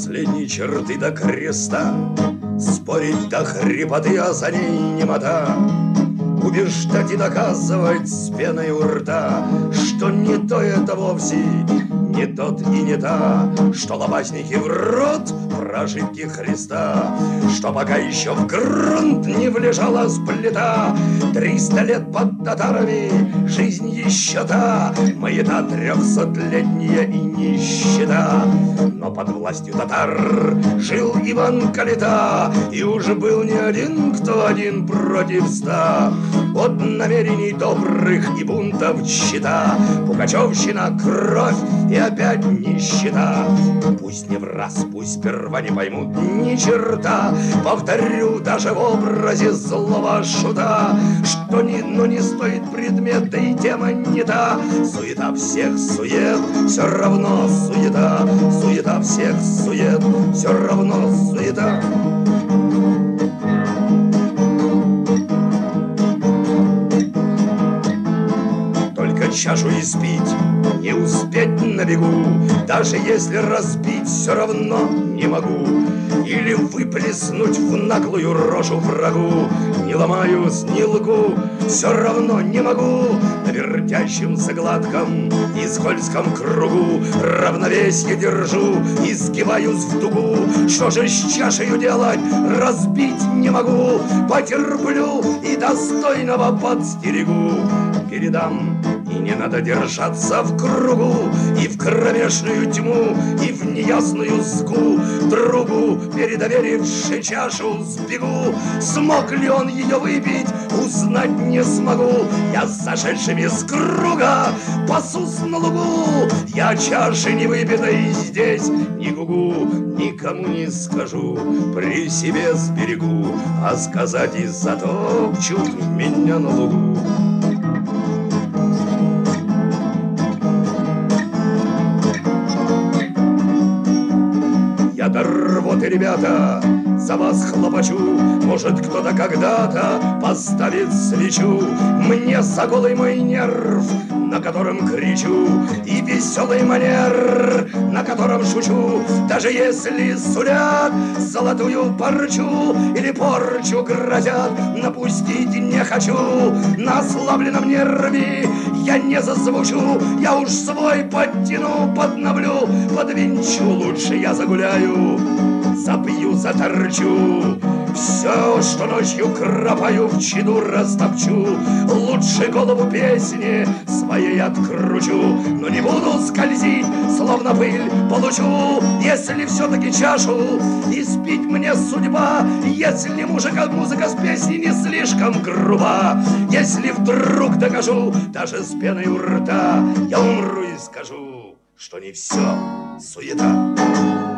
последней черты до креста, спорить до хрипоты, а за ней немота, убеждать и доказывать с пеной у рта, что не то это вовсе, не тот и не та, что лопатники в рот прожитки Христа, что пока еще в грунт не влежала сплета. 300 лет под татарами, жизнь еще та, маята 300-летняя и нищета. Но под властью татар жил Иван Калита, и уже был не один, кто один против 100. От намерений добрых и бунтов чета, пугачевщина, кровь и опять нищета. Пусть не в раз, пусть сперва не поймут ни черта, повторю даже в образе злого шута, что не стоит предмет, да и тема не та. Суета всех сует, все равно суета, суета всех сует, все равно суета. Чашу испить, не успеть на бегу, даже если разбить, все равно не могу. Или выплеснуть в наглую рожу врагу, не ломаюсь, не лгу, все равно не могу. На вертящемся гладком и скользком кругу равновесие держу и сгибаюсь в дугу. Что же с чашею делать, разбить не могу, потерплю и достойного подстерегу. Передам, и не надо держаться в кругу, и в кромешную тьму, и в неясную сгу. Другу, передоверивши чашу, сбегу. Смог ли он ее выпить, узнать не смогу. Я с сошедшими с круга пасусь на лугу. Я чаши не выпитой здесь не гугу, никому не скажу, при себе сберегу, а сказать и затопчут меня на лугу. Я до рвоты, ребята, за вас хлопочу. Может, кто-то когда-то поставит свечу мне за голый мой нерв, на котором кричу, и веселый манер, на котором шучу. Даже если сулят золотую парчу или порчу грозят, напустить не хочу. На ослабленном нерве я не зазвучу, я уж свой подтяну, подновлю, подвинчу. Лучше я загуляю, запью, заторчу. Все, что ночью кропаю, в чаду растопчу. Лучше голову песни своей откручу, но не буду скользить, словно пыль получу. Если все-таки чашу испить мне судьба, если музыка с песни не слишком груба, если вдруг докажу, даже с пеной у рта, я умру и скажу, что не все суета.